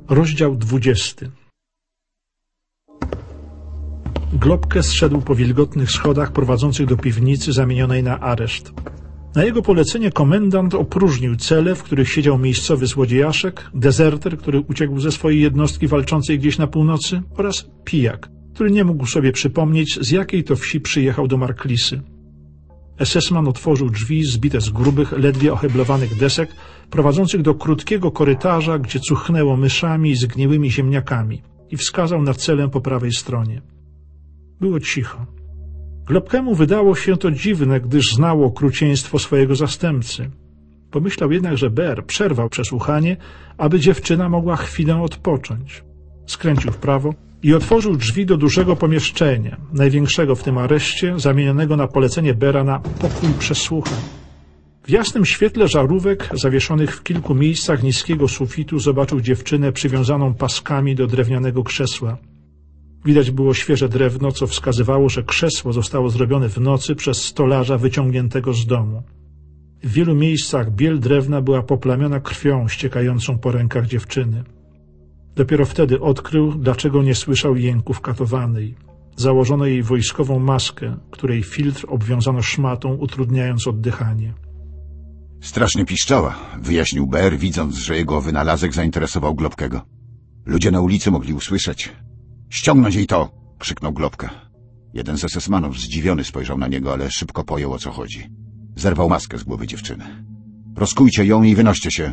Rozdział 20. Globke zszedł po wilgotnych schodach prowadzących do piwnicy zamienionej na areszt. Na jego polecenie komendant opróżnił cele, w których siedział miejscowy złodziejaszek, dezerter, który uciekł ze swojej jednostki walczącej gdzieś na północy, oraz pijak, który nie mógł sobie przypomnieć, z jakiej to wsi przyjechał do Marklisy. SS-man otworzył drzwi zbite z grubych, ledwie oheblowanych desek, prowadzących do krótkiego korytarza, gdzie cuchnęło myszami i zgniłymi ziemniakami, i wskazał na celę po prawej stronie. Było cicho. Globkemu wydało się to dziwne, gdyż znał okrucieństwo swojego zastępcy. Pomyślał jednak, że Ber przerwał przesłuchanie, aby dziewczyna mogła chwilę odpocząć. Skręcił w prawo i otworzył drzwi do dużego pomieszczenia, największego w tym areszcie, zamienionego na polecenie Bera na pokój przesłuchań. W jasnym świetle żarówek, zawieszonych w kilku miejscach niskiego sufitu, zobaczył dziewczynę przywiązaną paskami do drewnianego krzesła. Widać było świeże drewno, co wskazywało, że krzesło zostało zrobione w nocy przez stolarza wyciągniętego z domu. W wielu miejscach biel drewna była poplamiona krwią ściekającą po rękach dziewczyny. Dopiero wtedy odkrył, dlaczego nie słyszał jęków katowanej. Założono jej wojskową maskę, której filtr obwiązano szmatą, utrudniając oddychanie. Strasznie piszczała, wyjaśnił Ber, widząc, że jego wynalazek zainteresował Globkego. Ludzie na ulicy mogli usłyszeć. Ściągnąć jej to! Krzyknął Globka. Jeden z SS-manów zdziwiony spojrzał na niego, ale szybko pojął, o co chodzi. Zerwał maskę z głowy dziewczyny. Rozkujcie ją i wynoście się!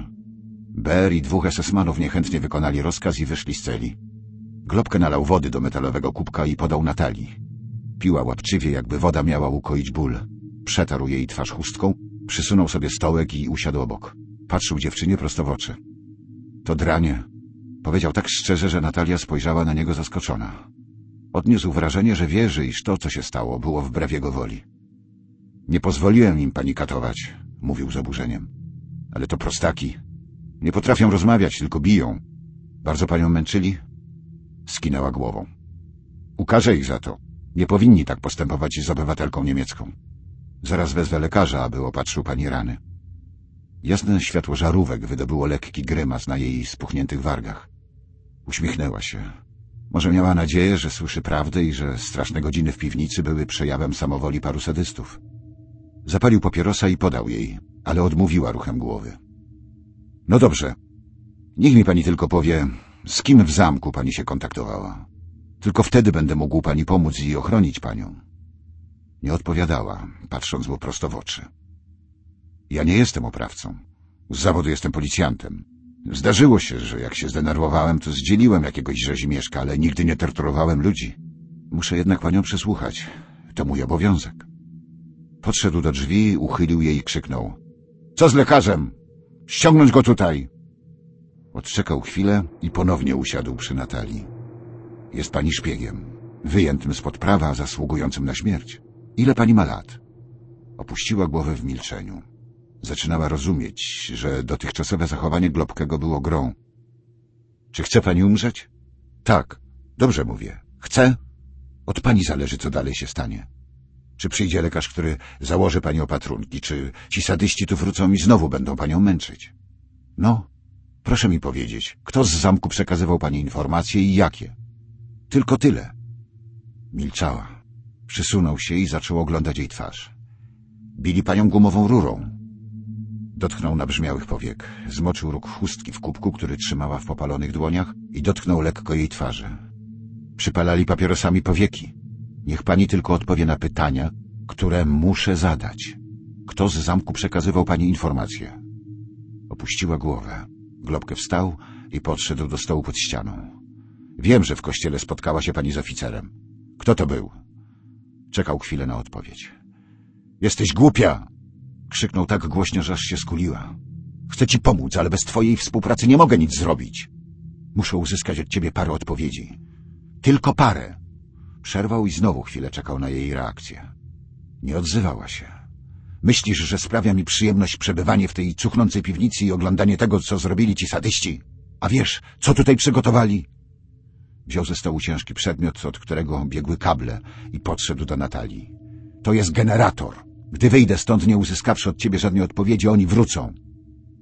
Ber i dwóch SS-manów niechętnie wykonali rozkaz i wyszli z celi. Globkę nalał wody do metalowego kubka i podał Natalii. Piła łapczywie, jakby woda miała ukoić ból. Przetarł jej twarz chustką, przysunął sobie stołek i usiadł obok. Patrzył dziewczynie prosto w oczy. To dranie. Powiedział tak szczerze, że Natalia spojrzała na niego zaskoczona. Odniósł wrażenie, że wierzy, iż to, co się stało, było wbrew jego woli. Nie pozwoliłem im pani katować, mówił z oburzeniem. Ale to prostaki. Nie potrafią rozmawiać, tylko biją. Bardzo panią męczyli? Skinęła głową. Ukażę ich za to. Nie powinni tak postępować z obywatelką niemiecką. Zaraz wezwę lekarza, aby opatrzył pani rany. Jasne światło żarówek wydobyło lekki grymas na jej spuchniętych wargach. Uśmiechnęła się. Może miała nadzieję, że słyszy prawdę i że straszne godziny w piwnicy były przejawem samowoli paru sadystów. Zapalił papierosa i podał jej, ale odmówiła ruchem głowy. No dobrze. Niech mi pani tylko powie, z kim w zamku pani się kontaktowała. Tylko wtedy będę mógł pani pomóc i ochronić panią. Nie odpowiadała, patrząc mu prosto w oczy. Ja nie jestem oprawcą. Z zawodu jestem policjantem. Zdarzyło się, że jak się zdenerwowałem, to zdzieliłem jakiegoś rzezimieszka, ale nigdy nie torturowałem ludzi. Muszę jednak panią przesłuchać. To mój obowiązek. Podszedł do drzwi, uchylił je i krzyknął. Co z lekarzem? Ściągnąć go tutaj! Odczekał chwilę i ponownie usiadł przy Natalii. Jest pani szpiegiem. Wyjętym spod prawa, zasługującym na śmierć. Ile pani ma lat? Opuściła głowę w milczeniu. Zaczynała rozumieć, że dotychczasowe zachowanie Globkego było grą. Czy chce pani umrzeć? Tak. Dobrze mówię. Chcę? Od pani zależy, co dalej się stanie. Czy przyjdzie lekarz, który założy pani opatrunki, czy ci sadyści tu wrócą i znowu będą panią męczyć? No, proszę mi powiedzieć, kto z zamku przekazywał pani informacje i jakie? Tylko tyle. Milczała. Przysunął się i zaczął oglądać jej twarz. Bili panią gumową rurą. Dotknął nabrzmiałych powiek, zmoczył róg chustki w kubku, który trzymała w popalonych dłoniach i dotknął lekko jej twarzy. Przypalali papierosami powieki. Niech pani tylko odpowie na pytania, które muszę zadać. Kto z zamku przekazywał pani informacje? Opuściła głowę. Globkę wstał i podszedł do stołu pod ścianą. Wiem, że w kościele spotkała się pani z oficerem. Kto to był? Czekał chwilę na odpowiedź. Jesteś głupia! Krzyknął tak głośno, że aż się skuliła. Chcę ci pomóc, ale bez twojej współpracy nie mogę nic zrobić. Muszę uzyskać od ciebie parę odpowiedzi. Tylko parę. Przerwał i znowu chwilę czekał na jej reakcję. Nie odzywała się. Myślisz, że sprawia mi przyjemność przebywanie w tej cuchnącej piwnicy i oglądanie tego, co zrobili ci sadyści? A wiesz, co tutaj przygotowali? Wziął ze stołu ciężki przedmiot, od którego biegły kable i podszedł do Natalii. To jest generator. Gdy wyjdę stąd, nie uzyskawszy od ciebie żadnej odpowiedzi, oni wrócą.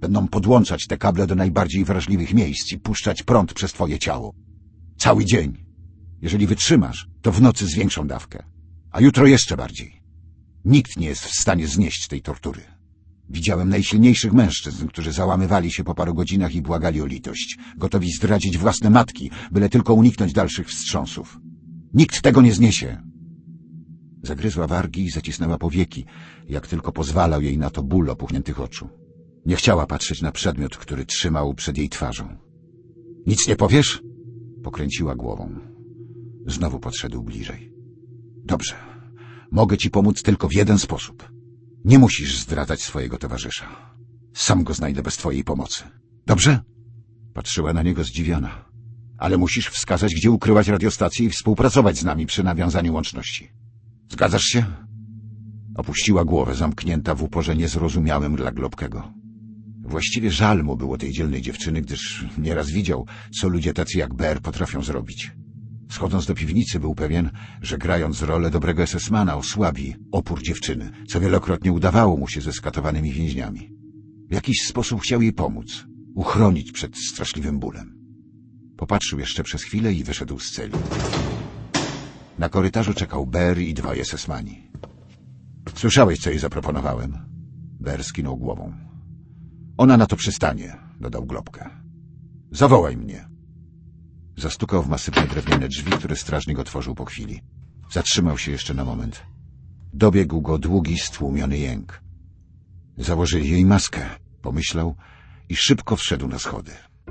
Będą podłączać te kable do najbardziej wrażliwych miejsc i puszczać prąd przez twoje ciało. Cały dzień. Jeżeli wytrzymasz, to w nocy zwiększą dawkę. A jutro jeszcze bardziej. Nikt nie jest w stanie znieść tej tortury. Widziałem najsilniejszych mężczyzn, którzy załamywali się po paru godzinach i błagali o litość, gotowi zdradzić własne matki, byle tylko uniknąć dalszych wstrząsów. Nikt tego nie zniesie. Zagryzła wargi i zacisnęła powieki, jak tylko pozwalał jej na to ból opuchniętych oczu. Nie chciała patrzeć na przedmiot, który trzymał przed jej twarzą. Nic nie powiesz? Pokręciła głową. Znowu podszedł bliżej. Dobrze. Mogę ci pomóc tylko w jeden sposób. Nie musisz zdradzać swojego towarzysza. Sam go znajdę bez twojej pomocy. Dobrze? Patrzyła na niego zdziwiona. Ale musisz wskazać, gdzie ukrywać radiostację i współpracować z nami przy nawiązaniu łączności. Zgadzasz się? Opuściła głowę, zamknięta w uporze niezrozumiałym dla Globkego. Właściwie żal mu było tej dzielnej dziewczyny, gdyż nieraz widział, co ludzie tacy jak Bear potrafią zrobić. Schodząc do piwnicy, był pewien, że grając rolę dobrego SS-mana osłabi opór dziewczyny, co wielokrotnie udawało mu się ze skatowanymi więźniami. W jakiś sposób chciał jej pomóc, uchronić przed straszliwym bólem. Popatrzył jeszcze przez chwilę i wyszedł z celi. Na korytarzu czekał Bear i dwaj SS-mani. Słyszałeś, co jej zaproponowałem? Bear skinął głową. Ona na to przystanie, dodał Globkę. Zawołaj mnie. Zastukał w masywne drewniane drzwi, które strażnik otworzył po chwili. Zatrzymał się jeszcze na moment. Dobiegł go długi, stłumiony jęk. Założyli jej maskę, pomyślał i szybko wszedł na schody.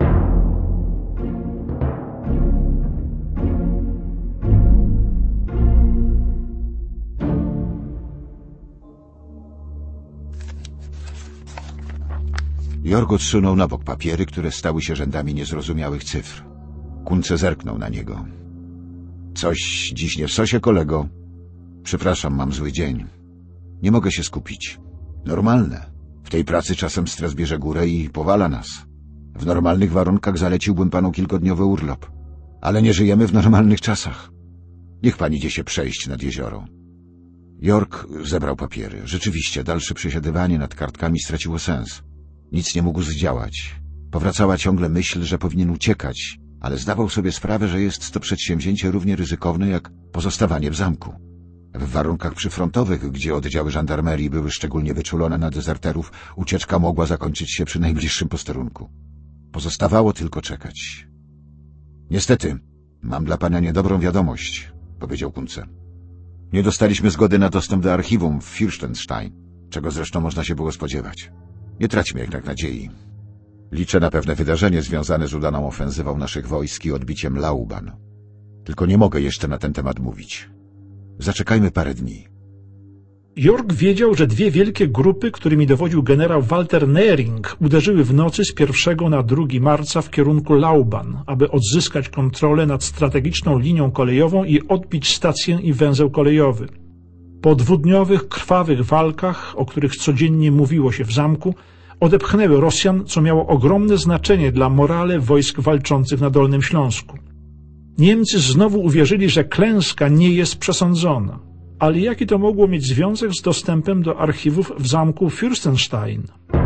Jorg odsunął na bok papiery, które stały się rzędami niezrozumiałych cyfr. Kunce zerknął na niego. Coś dziś nie w sosie, kolego? Przepraszam, mam zły dzień. Nie mogę się skupić. Normalne. W tej pracy czasem stres bierze górę i powala nas. W normalnych warunkach zaleciłbym panu kilkodniowy urlop. Ale nie żyjemy w normalnych czasach. Niech pan idzie się przejść nad jezioro. Jorg zebrał papiery. Rzeczywiście, dalsze przesiadywanie nad kartkami straciło sens. Nic nie mógł zdziałać. Powracała ciągle myśl, że powinien uciekać, ale zdawał sobie sprawę, że jest to przedsięwzięcie równie ryzykowne jak pozostawanie w zamku. W warunkach przyfrontowych, gdzie oddziały żandarmerii były szczególnie wyczulone na dezerterów, ucieczka mogła zakończyć się przy najbliższym posterunku. Pozostawało tylko czekać. Niestety, mam dla pana niedobrą wiadomość, powiedział Kunce. Nie dostaliśmy zgody na dostęp do archiwum w Fürstenstein, czego zresztą można się było spodziewać. Nie traćmy jednak nadziei. Liczę na pewne wydarzenie związane z udaną ofensywą naszych wojsk i odbiciem Lauban. Tylko nie mogę jeszcze na ten temat mówić. Zaczekajmy parę dni. Jorg wiedział, że dwie wielkie grupy, którymi dowodził generał Walter Nering, uderzyły w nocy z 1 na 2 marca w kierunku Lauban, aby odzyskać kontrolę nad strategiczną linią kolejową i odbić stację i węzeł kolejowy. Po dwudniowych, krwawych walkach, o których codziennie mówiło się w zamku, odepchnęły Rosjan, co miało ogromne znaczenie dla morale wojsk walczących na Dolnym Śląsku. Niemcy znowu uwierzyli, że klęska nie jest przesądzona. Ale jaki to mogło mieć związek z dostępem do archiwów w zamku Fürstenstein?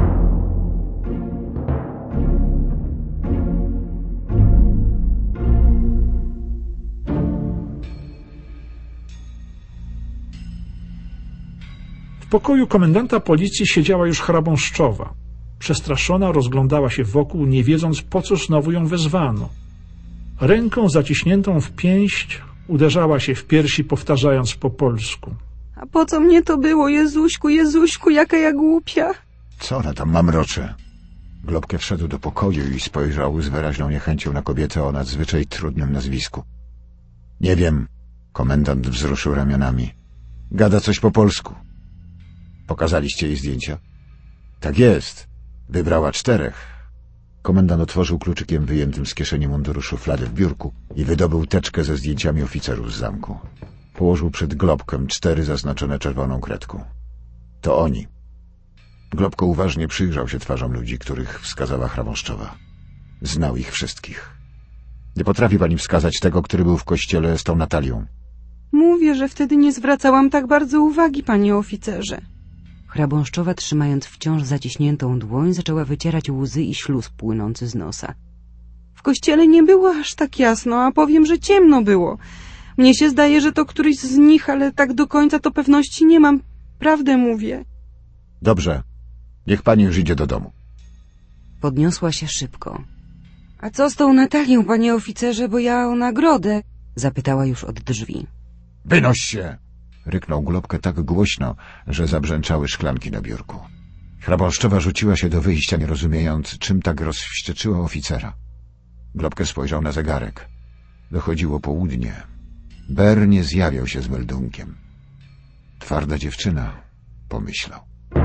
W pokoju komendanta policji siedziała już hrabąszczowa. Przestraszona rozglądała się wokół, nie wiedząc, po co znowu ją wezwano. Ręką zaciśniętą w pięść uderzała się w piersi, powtarzając po polsku. A po co mnie to było, Jezuśku, Jezuśku, jaka ja głupia? Co ona tam mamrocze? Globkę wszedł do pokoju i spojrzał z wyraźną niechęcią na kobietę o nadzwyczaj trudnym nazwisku. Nie wiem, komendant wzruszył ramionami. Gada coś po polsku. Pokazaliście jej zdjęcia? Tak jest. Wybrała 4. Komendant otworzył kluczykiem wyjętym z kieszeni munduru szufladę w biurku i wydobył teczkę ze zdjęciami oficerów z zamku. Położył przed Globkiem 4 zaznaczone czerwoną kredką. To oni. Globko uważnie przyjrzał się twarzom ludzi, których wskazała hrabąszczowa. Znał ich wszystkich. Nie potrafi pani wskazać tego, który był w kościele z tą Natalią. Mówię, że wtedy nie zwracałam tak bardzo uwagi, panie oficerze. Hrabąszczowa, trzymając wciąż zaciśniętą dłoń, zaczęła wycierać łzy i śluz płynący z nosa. W kościele nie było aż tak jasno, a powiem, że ciemno było. Mnie się zdaje, że to któryś z nich, ale tak do końca to pewności nie mam. Prawdę mówię. Dobrze, niech pani już idzie do domu. Podniosła się szybko. A co z tą Natalią, panie oficerze, bo ja o nagrodę? Zapytała już od drzwi. Wynoś się! Ryknął Globkę tak głośno, że zabrzęczały szklanki na biurku. Hrabąszczowa rzuciła się do wyjścia, nie rozumiejąc, czym tak rozwścieczyła oficera. Globkę spojrzał na zegarek. Dochodziło południe. Ber nie zjawiał się z meldunkiem. Twarda dziewczyna, pomyślał.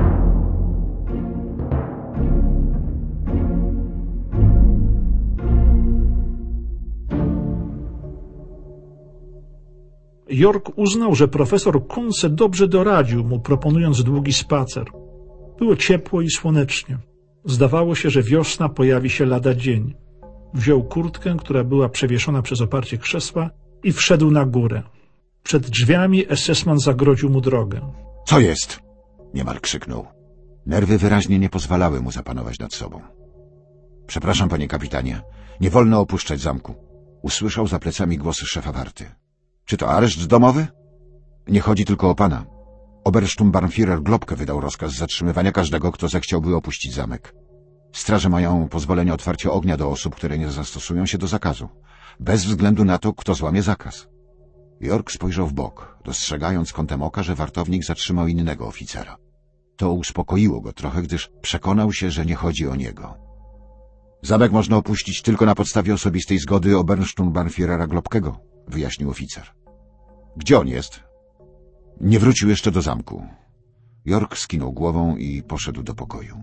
York uznał, że profesor Kunze dobrze doradził mu, proponując długi spacer. Było ciepło i słonecznie. Zdawało się, że wiosna pojawi się lada dzień. Wziął kurtkę, która była przewieszona przez oparcie krzesła i wszedł na górę. Przed drzwiami esesman zagrodził mu drogę. Co jest? Niemal krzyknął. Nerwy wyraźnie nie pozwalały mu zapanować nad sobą. Przepraszam, panie kapitanie, nie wolno opuszczać zamku. Usłyszał za plecami głosy szefa warty. Czy to areszt domowy? Nie chodzi tylko o pana. Obersturmbannführer Globke wydał rozkaz zatrzymywania każdego, kto zechciałby opuścić zamek. Straże mają pozwolenie otwarcia ognia do osób, które nie zastosują się do zakazu, bez względu na to, kto złamie zakaz. York spojrzał w bok, dostrzegając kątem oka, że wartownik zatrzymał innego oficera. To uspokoiło go trochę, gdyż przekonał się, że nie chodzi o niego. Zamek można opuścić tylko na podstawie osobistej zgody Obersturmbannführera Globkego, wyjaśnił oficer. Gdzie on jest? Nie wrócił jeszcze do zamku. York skinął głową i poszedł do pokoju.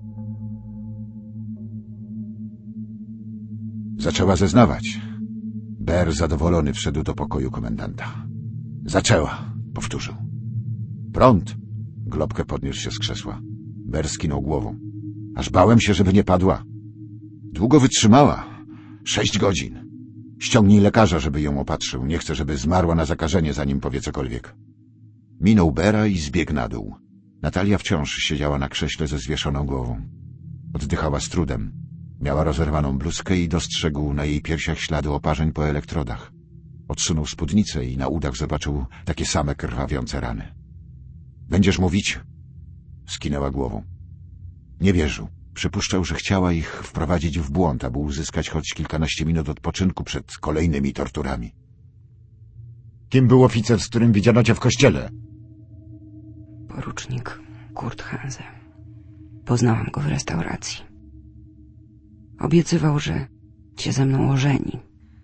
Zaczęła zeznawać. Ber zadowolony wszedł do pokoju komendanta. Zaczęła, powtórzył. Prąd. Globke podniósł się z krzesła. Ber skinął głową. Aż bałem się, żeby nie padła. Długo wytrzymała. 6 godzin. Ściągnij lekarza, żeby ją opatrzył. Nie chcę, żeby zmarła na zakażenie, zanim powie cokolwiek. Minął Bera i zbiegł na dół. Natalia wciąż siedziała na krześle ze zwieszoną głową. Oddychała z trudem. Miała rozerwaną bluzkę i dostrzegł na jej piersiach ślady oparzeń po elektrodach. Odsunął spódnicę i na udach zobaczył takie same krwawiące rany. Będziesz mówić? Skinęła głową. Nie wierzył. Przypuszczał, że chciała ich wprowadzić w błąd, aby uzyskać choć kilkanaście minut odpoczynku przed kolejnymi torturami. Kim był oficer, z którym widziano cię w kościele? Porucznik Kurt Hanse. Poznałam go w restauracji. Obiecywał, że się ze mną ożeni.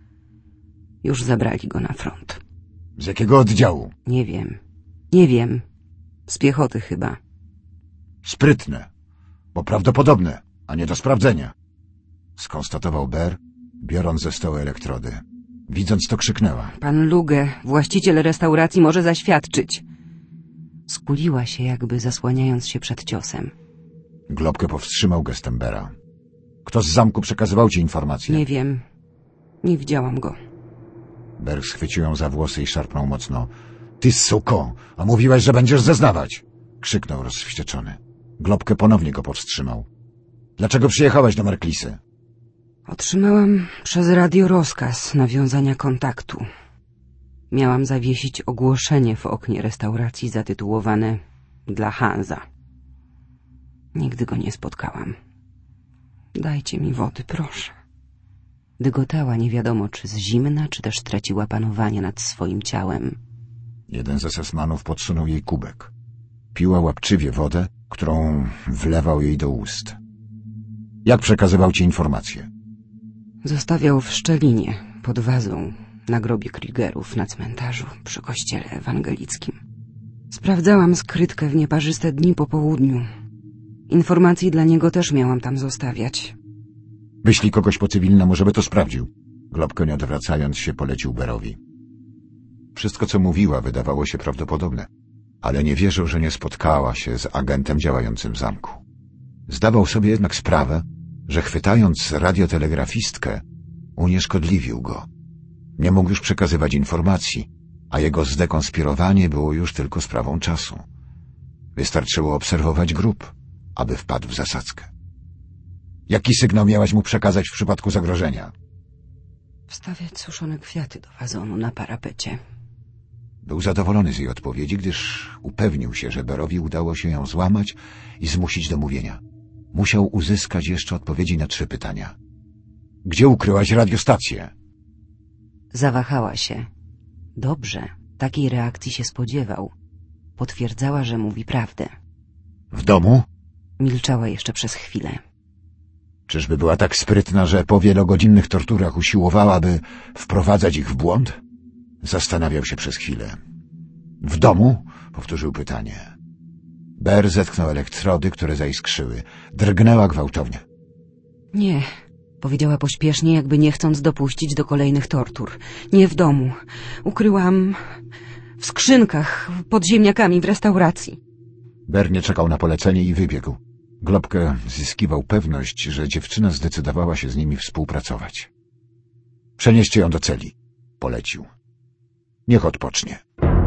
Już zabrali go na front. Z jakiego oddziału? Nie wiem. Nie wiem. Z piechoty chyba. Sprytne, bo prawdopodobne, a nie do sprawdzenia. Skonstatował Ber, biorąc ze stołu elektrody. Widząc to, krzyknęła. Pan Luge, właściciel restauracji, może zaświadczyć. Skuliła się, jakby zasłaniając się przed ciosem. Globke powstrzymał gestem Bera. Kto z zamku przekazywał ci informacje? Nie wiem. Nie widziałam go. Ber schwycił ją za włosy i szarpnął mocno. Ty suko, a mówiłaś, że będziesz zeznawać! Krzyknął rozwścieczony. Globke ponownie go powstrzymał. Dlaczego przyjechałaś do Marklisy? Otrzymałam przez radio rozkaz nawiązania kontaktu. Miałam zawiesić ogłoszenie w oknie restauracji zatytułowane Dla Hansa. Nigdy go nie spotkałam. Dajcie mi wody, proszę. Dygotała nie wiadomo, czy z zimna, czy też traciła panowanie nad swoim ciałem. Jeden z esesmanów podsunął jej kubek. Piła łapczywie wodę, którą wlewał jej do ust. Jak przekazywał ci informacje? Zostawiał w szczelinie, pod wazą, na grobie Kriegerów na cmentarzu przy kościele ewangelickim. Sprawdzałam skrytkę w nieparzyste dni po południu. Informacji dla niego też miałam tam zostawiać. Wyślij kogoś po cywilnemu, żeby to sprawdził. Globke, nie odwracając się, polecił Berowi. Wszystko, co mówiła, wydawało się prawdopodobne, ale nie wierzył, że nie spotkała się z agentem działającym w zamku. Zdawał sobie jednak sprawę, że chwytając radiotelegrafistkę, unieszkodliwił go. Nie mógł już przekazywać informacji, a jego zdekonspirowanie było już tylko sprawą czasu. Wystarczyło obserwować grób, aby wpadł w zasadzkę. Jaki sygnał miałaś mu przekazać w przypadku zagrożenia? Wstawiać suszone kwiaty do wazonu na parapecie. Był zadowolony z jej odpowiedzi, gdyż upewnił się, że Berowi udało się ją złamać i zmusić do mówienia. Musiał uzyskać jeszcze odpowiedzi na 3 pytania. Gdzie ukryłaś radiostację? Zawahała się. Dobrze, takiej reakcji się spodziewał. Potwierdzała, że mówi prawdę. W domu? Milczała jeszcze przez chwilę. Czyżby była tak sprytna, że po wielogodzinnych torturach usiłowałaby wprowadzać ich w błąd? Zastanawiał się przez chwilę. W domu? Powtórzył pytanie. Ber zetknął elektrody, które zaiskrzyły. Drgnęła gwałtownie. Nie, powiedziała pośpiesznie, jakby nie chcąc dopuścić do kolejnych tortur. Nie w domu. Ukryłam w skrzynkach pod ziemniakami w restauracji. Ber nie czekał na polecenie i wybiegł. Globke zyskiwał pewność, że dziewczyna zdecydowała się z nimi współpracować. Przenieście ją do celi, polecił. Niech odpocznie.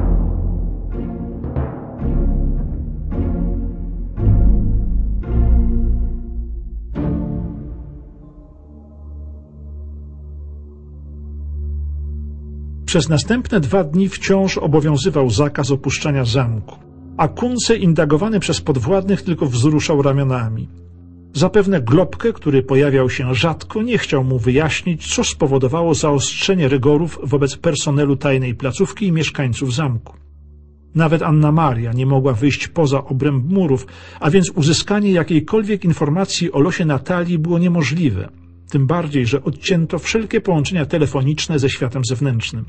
Przez następne 2 dni wciąż obowiązywał zakaz opuszczania zamku, a Kunze, indagowany przez podwładnych, tylko wzruszał ramionami. Zapewne Globke, który pojawiał się rzadko, nie chciał mu wyjaśnić, co spowodowało zaostrzenie rygorów wobec personelu tajnej placówki i mieszkańców zamku. Nawet Anna Maria nie mogła wyjść poza obręb murów, a więc uzyskanie jakiejkolwiek informacji o losie Natalii było niemożliwe. Tym bardziej, że odcięto wszelkie połączenia telefoniczne ze światem zewnętrznym.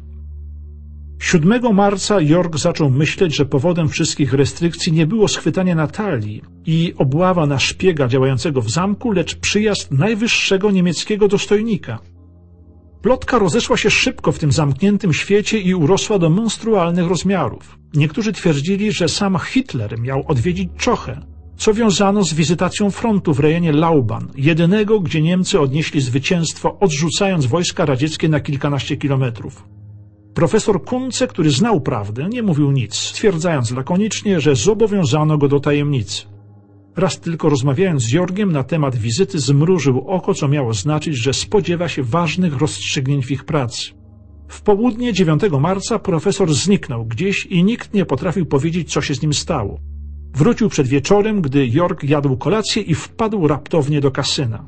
7 marca York zaczął myśleć, że powodem wszystkich restrykcji nie było schwytanie Natalii i obława na szpiega działającego w zamku, lecz przyjazd najwyższego niemieckiego dostojnika. Plotka rozeszła się szybko w tym zamkniętym świecie i urosła do monstrualnych rozmiarów. Niektórzy twierdzili, że sam Hitler miał odwiedzić Czochę, co wiązano z wizytacją frontu w rejonie Lauban, jedynego, gdzie Niemcy odnieśli zwycięstwo, odrzucając wojska radzieckie na kilkanaście kilometrów. Profesor Kunze, który znał prawdę, nie mówił nic, stwierdzając lakonicznie, że zobowiązano go do tajemnicy. Raz tylko rozmawiając z Jorgiem na temat wizyty, zmrużył oko, co miało znaczyć, że spodziewa się ważnych rozstrzygnięć w ich pracy. W południe 9 marca profesor zniknął gdzieś i nikt nie potrafił powiedzieć, co się z nim stało. Wrócił przed wieczorem, gdy York jadł kolację i wpadł raptownie do kasyna.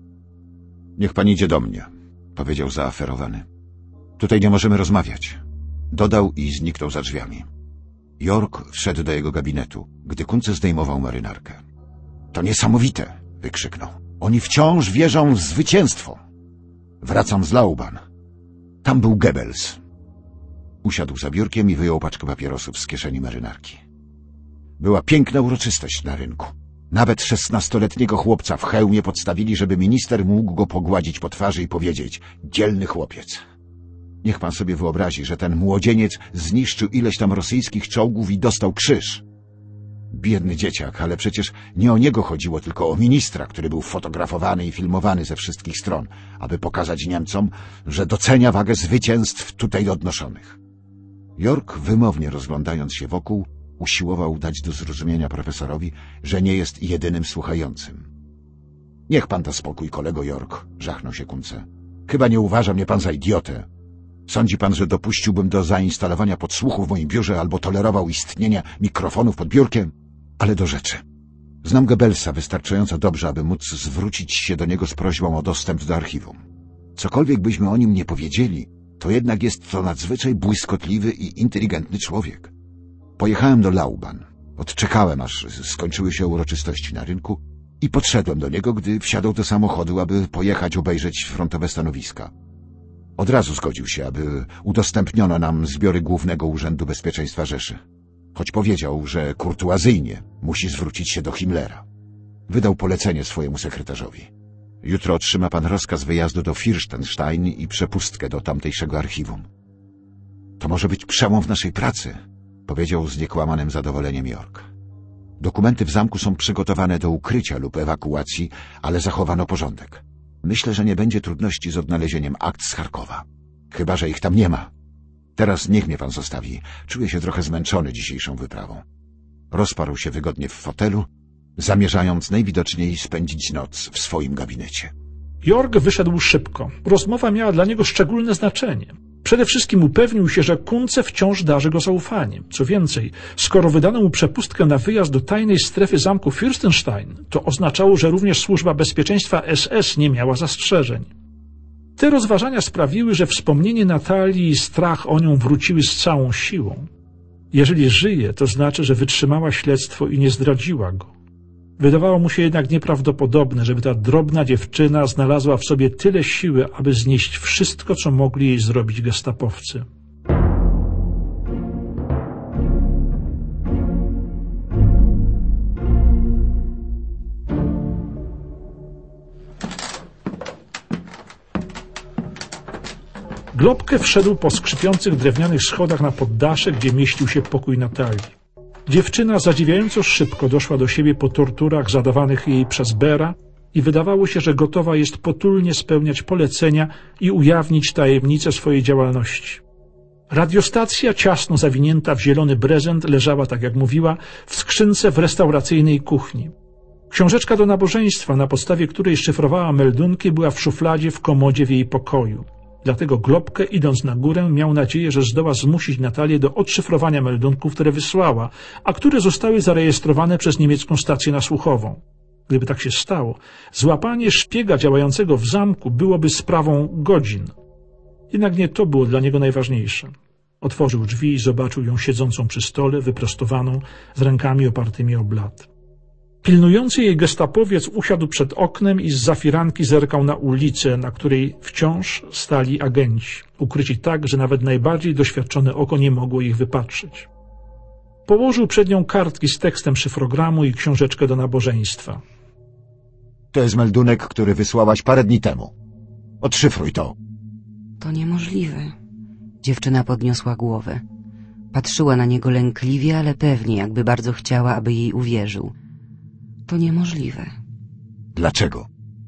Niech pan idzie do mnie, powiedział zaaferowany. Tutaj nie możemy rozmawiać. Dodał i zniknął za drzwiami. York wszedł do jego gabinetu, gdy Kunze zdejmował marynarkę. To niesamowite, wykrzyknął. Oni wciąż wierzą w zwycięstwo. Wracam z Lauban. Tam był Goebbels. Usiadł za biurkiem i wyjął paczkę papierosów z kieszeni marynarki. Była piękna uroczystość na rynku. Nawet 16-letniego chłopca w hełmie podstawili, żeby minister mógł go pogładzić po twarzy i powiedzieć: dzielny chłopiec. Niech pan sobie wyobrazi, że ten młodzieniec zniszczył ileś tam rosyjskich czołgów i dostał krzyż. Biedny dzieciak, ale przecież nie o niego chodziło, tylko o ministra, który był fotografowany i filmowany ze wszystkich stron, aby pokazać Niemcom, że docenia wagę zwycięstw tutaj odnoszonych. York, wymownie rozglądając się wokół, usiłował dać do zrozumienia profesorowi, że nie jest jedynym słuchającym. Niech pan da spokój, kolego York, żachnął się Kunze. Chyba nie uważa mnie pan za idiotę. Sądzi pan, że dopuściłbym do zainstalowania podsłuchu w moim biurze albo tolerował istnienie mikrofonów pod biurkiem? Ale do rzeczy. Znam Goebbelsa wystarczająco dobrze, aby móc zwrócić się do niego z prośbą o dostęp do archiwum. Cokolwiek byśmy o nim nie powiedzieli, to jednak jest to nadzwyczaj błyskotliwy i inteligentny człowiek. Pojechałem do Lauban. Odczekałem, aż skończyły się uroczystości na rynku i podszedłem do niego, gdy wsiadał do samochodu, aby pojechać obejrzeć frontowe stanowiska. Od razu zgodził się, aby udostępniono nam zbiory Głównego Urzędu Bezpieczeństwa Rzeszy. Choć powiedział, że kurtuazyjnie musi zwrócić się do Himmlera. Wydał polecenie swojemu sekretarzowi. Jutro otrzyma pan rozkaz wyjazdu do Firstenstein i przepustkę do tamtejszego archiwum. To może być przełom w naszej pracy, powiedział z niekłamanym zadowoleniem York. Dokumenty w zamku są przygotowane do ukrycia lub ewakuacji, ale zachowano porządek. Myślę, że nie będzie trudności z odnalezieniem akt z Charkowa. Chyba że ich tam nie ma. Teraz niech mnie pan zostawi. Czuję się trochę zmęczony dzisiejszą wyprawą. rozparł się wygodnie w fotelu, zamierzając najwidoczniej spędzić noc w swoim gabinecie. Jorg wyszedł szybko. Rozmowa miała dla niego szczególne znaczenie. Przede wszystkim upewnił się, że Kunze wciąż darzy go zaufaniem. Co więcej, skoro wydano mu przepustkę na wyjazd do tajnej strefy zamku Fürstenstein, to oznaczało, że również służba bezpieczeństwa SS nie miała zastrzeżeń. Te rozważania sprawiły, że wspomnienie Natalii i strach o nią wróciły z całą siłą. Jeżeli żyje, to znaczy, że wytrzymała śledztwo i nie zdradziła go. Wydawało mu się jednak nieprawdopodobne, żeby ta drobna dziewczyna znalazła w sobie tyle siły, aby znieść wszystko, co mogli jej zrobić gestapowcy. Globke wszedł po skrzypiących drewnianych schodach na poddasze, gdzie mieścił się pokój Natalii. Dziewczyna zadziwiająco szybko doszła do siebie po torturach zadawanych jej przez Bera i wydawało się, że gotowa jest potulnie spełniać polecenia i ujawnić tajemnicę swojej działalności. Radiostacja, ciasno zawinięta w zielony brezent, leżała, tak jak mówiła, w skrzynce w restauracyjnej kuchni. Książeczka do nabożeństwa, na podstawie której szyfrowała meldunki, była w szufladzie w komodzie w jej pokoju. Dlatego Globke, idąc na górę, miał nadzieję, że zdoła zmusić Natalię do odszyfrowania meldunków, które wysłała, a które zostały zarejestrowane przez niemiecką stację nasłuchową. Gdyby tak się stało, złapanie szpiega działającego w zamku byłoby sprawą godzin. Jednak nie to było dla niego najważniejsze. Otworzył drzwi i zobaczył ją siedzącą przy stole, wyprostowaną, z rękami opartymi o blat. Pilnujący jej gestapowiec usiadł przed oknem i zza firanki zerkał na ulicę, na której wciąż stali agenci, ukryci tak, że nawet najbardziej doświadczone oko nie mogło ich wypatrzyć. Położył przed nią kartki z tekstem szyfrogramu i książeczkę do nabożeństwa. To jest meldunek, który wysłałaś parę dni temu. Odszyfruj to. To niemożliwe. Dziewczyna podniosła głowę. Patrzyła na niego lękliwie, ale pewnie, jakby bardzo chciała, aby jej uwierzył. To niemożliwe. Dlaczego?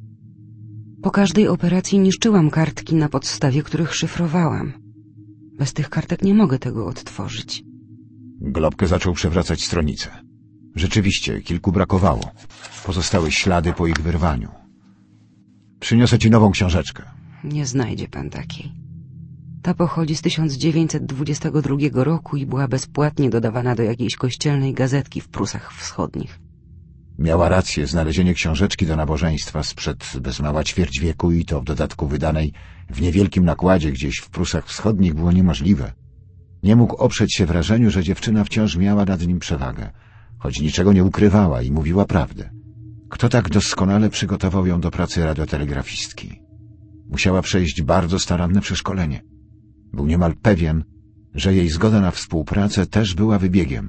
Po każdej operacji niszczyłam kartki, na podstawie których szyfrowałam. Bez tych kartek nie mogę tego odtworzyć. Globke zaczął przewracać stronicę. Rzeczywiście, kilku brakowało. Pozostały ślady po ich wyrwaniu. Przyniosę ci nową książeczkę. Nie znajdzie pan takiej. Ta pochodzi z 1922 roku i była bezpłatnie dodawana do jakiejś kościelnej gazetki w Prusach Wschodnich. Miała rację, znalezienie książeczki do nabożeństwa sprzed bez mała ćwierć wieku i to w dodatku wydanej w niewielkim nakładzie gdzieś w Prusach Wschodnich było niemożliwe. Nie mógł oprzeć się wrażeniu, że dziewczyna wciąż miała nad nim przewagę, choć niczego nie ukrywała i mówiła prawdę. Kto tak doskonale przygotował ją do pracy radiotelegrafistki? Musiała przejść bardzo staranne przeszkolenie. Był niemal pewien, że jej zgoda na współpracę też była wybiegiem.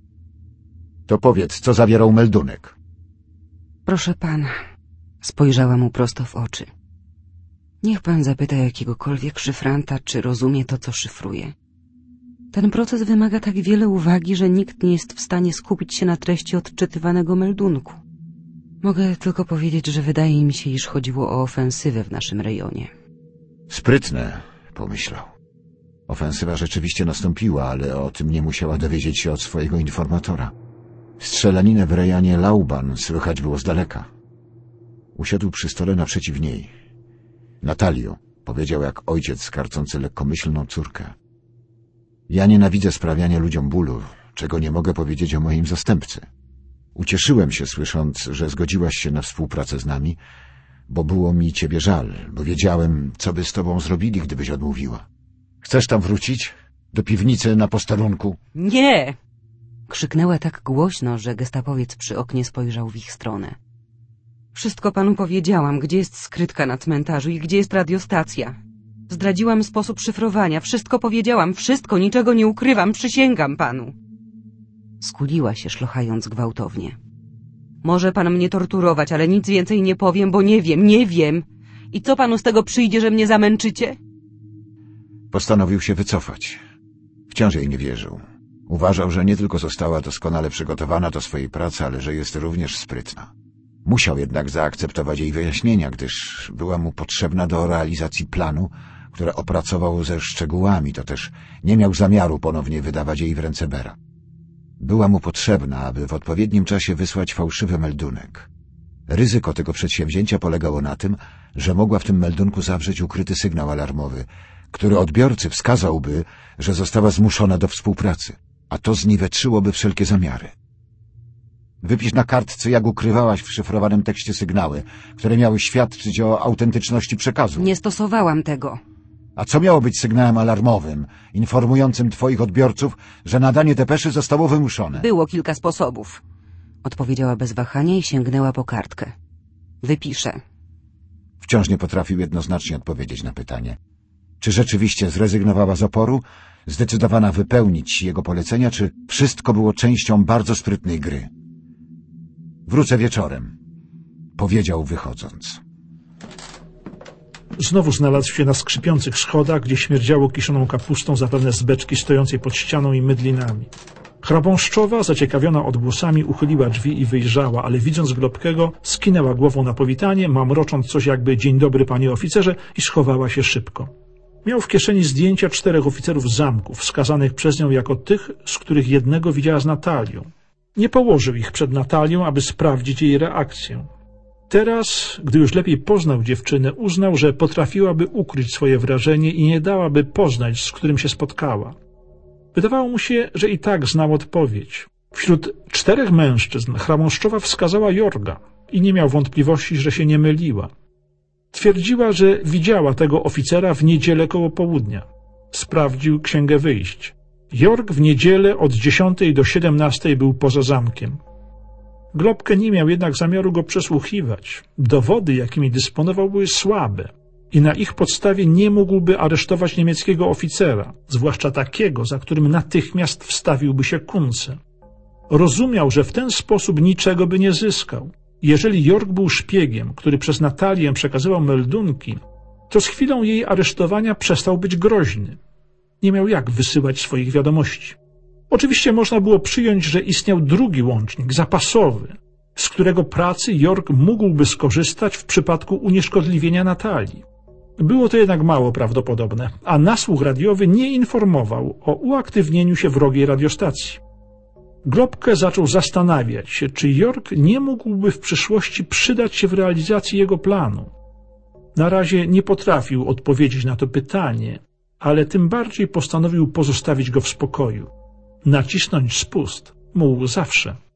To powiedz, co zawierał meldunek? Proszę pana, spojrzała mu prosto w oczy. Niech pan zapyta jakiegokolwiek szyfranta, czy rozumie to, co szyfruje. Ten proces wymaga tak wiele uwagi, że nikt nie jest w stanie skupić się na treści odczytywanego meldunku. Mogę tylko powiedzieć, że wydaje mi się, iż chodziło o ofensywę w naszym rejonie. Sprytne, pomyślał. Ofensywa rzeczywiście nastąpiła, ale o tym nie musiała dowiedzieć się od swojego informatora. Strzelaninę w rejonie Lauban słychać było z daleka. Usiadł przy stole naprzeciw niej. Natalio, powiedział jak ojciec karcący lekkomyślną córkę. Ja nienawidzę sprawiania ludziom bólu, czego nie mogę powiedzieć o moim zastępcy. Ucieszyłem się, słysząc, że zgodziłaś się na współpracę z nami, bo było mi ciebie żal, bo wiedziałem, co by z tobą zrobili, gdybyś odmówiła. Chcesz tam wrócić? Do piwnicy na posterunku? Nie! Krzyknęła tak głośno, że gestapowiec przy oknie spojrzał w ich stronę. Wszystko panu powiedziałam, gdzie jest skrytka na cmentarzu i gdzie jest radiostacja. Zdradziłam sposób szyfrowania, wszystko powiedziałam, wszystko, niczego nie ukrywam, przysięgam panu. Skuliła się, szlochając gwałtownie. Może pan mnie torturować, ale nic więcej nie powiem, bo nie wiem. I co panu z tego przyjdzie, że mnie zamęczycie? Postanowił się wycofać. Wciąż jej nie wierzył. Uważał, że nie tylko została doskonale przygotowana do swojej pracy, ale że jest również sprytna. Musiał jednak zaakceptować jej wyjaśnienia, gdyż była mu potrzebna do realizacji planu, które opracował ze szczegółami, to też nie miał zamiaru ponownie wydawać jej w ręce Bera. Była mu potrzebna, aby w odpowiednim czasie wysłać fałszywy meldunek. Ryzyko tego przedsięwzięcia polegało na tym, że mogła w tym meldunku zawrzeć ukryty sygnał alarmowy, który odbiorcy wskazałby, że została zmuszona do współpracy, a to zniweczyłoby wszelkie zamiary. Wypisz na kartce, jak ukrywałaś w szyfrowanym tekście sygnały, które miały świadczyć o autentyczności przekazu. Nie stosowałam tego. A co miało być sygnałem alarmowym, informującym twoich odbiorców, że nadanie depeszy zostało wymuszone? Było kilka sposobów. Odpowiedziała bez wahania i sięgnęła po kartkę. Wypiszę. Wciąż nie potrafił jednoznacznie odpowiedzieć na pytanie. Czy rzeczywiście zrezygnowała z oporu, zdecydowana wypełnić jego polecenia, czy wszystko było częścią bardzo sprytnej gry? Wrócę wieczorem, powiedział wychodząc. Znowu znalazł się na skrzypiących schodach, gdzie śmierdziało kiszoną kapustą, zapewne z beczki stojącej pod ścianą i mydlinami. Chrabąszczowa, zaciekawiona odgłosami, uchyliła drzwi i wyjrzała, ale widząc Globkego, skinęła głową na powitanie, mamrocząc coś jakby „dzień dobry, panie oficerze” i schowała się szybko. Miał w kieszeni zdjęcia 4 oficerów z zamku, wskazanych przez nią jako tych, z których jednego widziała z Natalią. Nie położył ich przed Natalią, aby sprawdzić jej reakcję. Teraz, gdy już lepiej poznał dziewczynę, uznał, że potrafiłaby ukryć swoje wrażenie i nie dałaby poznać, z którym się spotkała. Wydawało mu się, że i tak znał odpowiedź. Wśród 4 mężczyzn Chrabąszczowa wskazała Jorga i nie miał wątpliwości, że się nie myliła. Twierdziła, że widziała tego oficera w niedzielę koło południa. Sprawdził księgę wyjść. Jorg w niedzielę od 10 do 17 był poza zamkiem. Globke nie miał jednak zamiaru go przesłuchiwać. Dowody, jakimi dysponował, były słabe i na ich podstawie nie mógłby aresztować niemieckiego oficera, zwłaszcza takiego, za którym natychmiast wstawiłby się Kunze. Rozumiał, że w ten sposób niczego by nie zyskał. Jeżeli Jorg był szpiegiem, który przez Natalię przekazywał meldunki, to z chwilą jej aresztowania przestał być groźny. Nie miał jak wysyłać swoich wiadomości. Oczywiście można było przyjąć, że istniał drugi łącznik, zapasowy, z którego pracy Jorg mógłby skorzystać w przypadku unieszkodliwienia Natalii. Było to jednak mało prawdopodobne, a nasłuch radiowy nie informował o uaktywnieniu się wrogiej radiostacji. Globke zaczął zastanawiać się, czy Jorg nie mógłby w przyszłości przydać się w realizacji jego planu. Na razie nie potrafił odpowiedzieć na to pytanie, ale tym bardziej postanowił pozostawić go w spokoju. Nacisnąć spust mógł zawsze.